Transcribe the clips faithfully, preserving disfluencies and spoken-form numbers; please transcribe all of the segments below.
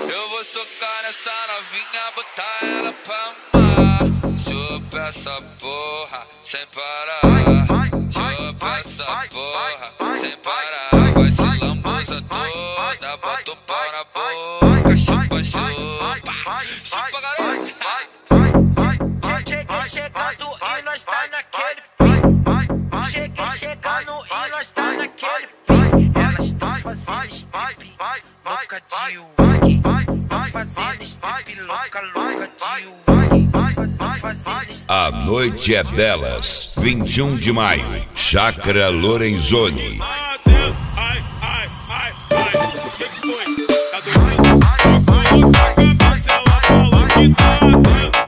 Eu vou socar nessa novinha, botar ela pra amar. Chupa essa porra sem parar. Chupa essa porra sem parar. Vai se lambuza toda, bota o pau na boca. Chupa, chupa, chupa garota. Cheguei chegando e nós tá naquele pique. Cheguei chegando e nós tá naquele pique. Elas tão fazendo strip, louca de whisky. Tão fazendo strip, louca, louca de whisky. Tão fazendo strip. A noite é delas, vinte e um de maio, Chácara Lorenzoni. Ai, ai, ai, ai, o que que foi? Tá doendo? Só coloca a cabeça, ela falou que tá dentro.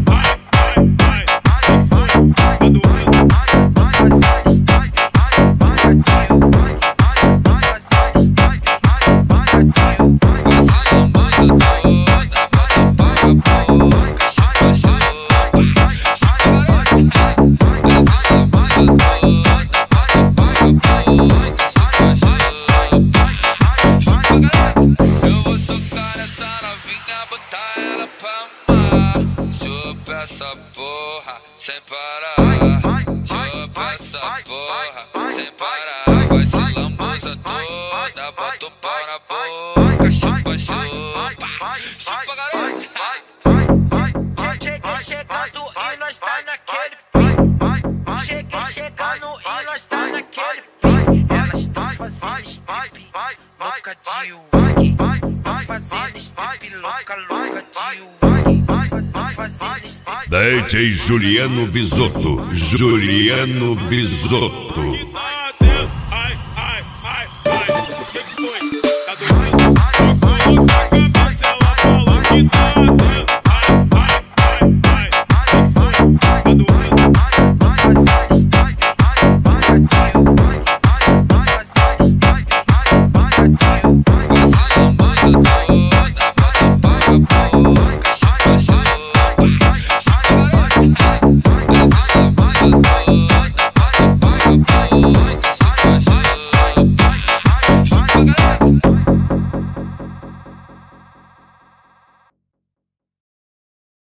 Eu vou socar nessa novinha, botar ela pra amar. Chupa essa porra sem parar. Chupa essa porra sem parar. Vai se lambuza toda, bota o pau na boca. Chupa, chupa, chupa garota. Cheguei chegando e nós tá naquele pique. Cheguei chegando e nós tá naquele pique. Elas tão fazendo strip, louca de whisky. Tão fazendo strip, louca, louca de whisky. Tão fazendo strip. D J Juliano Visotto, Juliano Visotto. Ai, ai, ai, ai, o que que foi? Tá doendo? Só coloca a cabeça, ela falou que tá dentro. Ai, ai, ai, ai, o que que foi? Tá doendo? Tão fazendo strip, louca de whisky. Tão fazendo strip, louca de whisky. Vai se lambuza toda, bota o pau na boca.